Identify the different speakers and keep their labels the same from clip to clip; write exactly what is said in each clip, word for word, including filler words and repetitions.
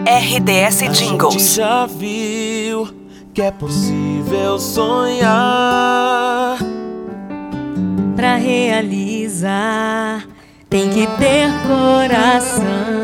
Speaker 1: R D S Jingles.
Speaker 2: A gente já viu que é possível sonhar.
Speaker 3: Pra realizar tem que ter coração.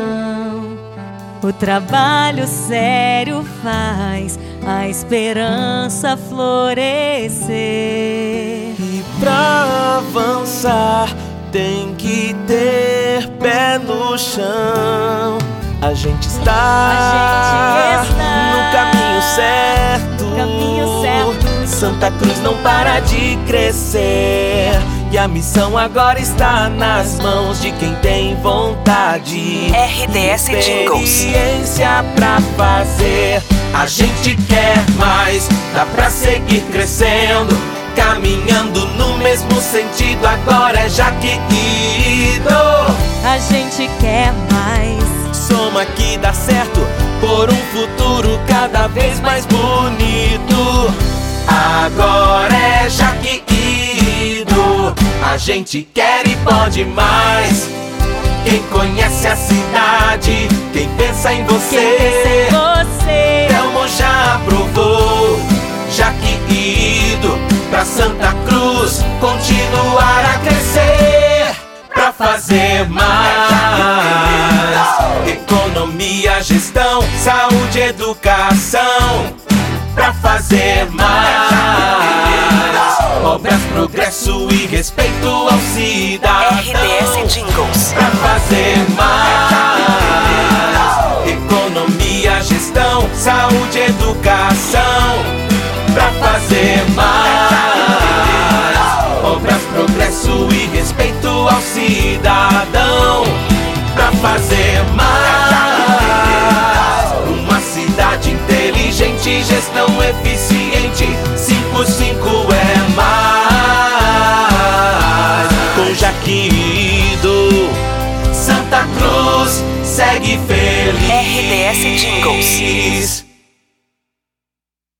Speaker 3: O trabalho sério faz a esperança florescer.
Speaker 2: E pra avançar tem que ter pé no chão. A gente está,
Speaker 3: a gente está
Speaker 2: no caminho certo.
Speaker 3: caminho certo.
Speaker 2: Santa Cruz não para de crescer. E a missão agora está nas mãos de quem tem vontade.
Speaker 1: R D S Jingles.
Speaker 2: Experiência pra fazer. A gente quer mais, dá pra seguir crescendo, caminhando no mesmo sentido. Agora é Jaqueíno.
Speaker 3: A gente quer mais.
Speaker 2: Soma que dá certo, por um futuro cada vez mais bonito. Agora é Jaqueíno. A gente quer e pode mais. Quem conhece a cidade, quem pensa em você,
Speaker 3: Quem pensa em você.
Speaker 2: Telmo já aprovou. Jaqueíno pra Santa Cruz continuar a crescer, pra fazer mais. Economia, gestão, saúde, educação, pra fazer mais. Obras, progresso e respeito ao cidadão.
Speaker 1: R D S Jingles.
Speaker 2: Pra fazer mais. Economia, gestão, saúde, educação, pra fazer mais. Obras, progresso e respeito ao cidadão, pra fazer mais. Uma cidade inteligente, gestão eficiente, cinco cinco é mais. Com Jaqueíno, Santa Cruz segue feliz.
Speaker 1: R D S Jingles.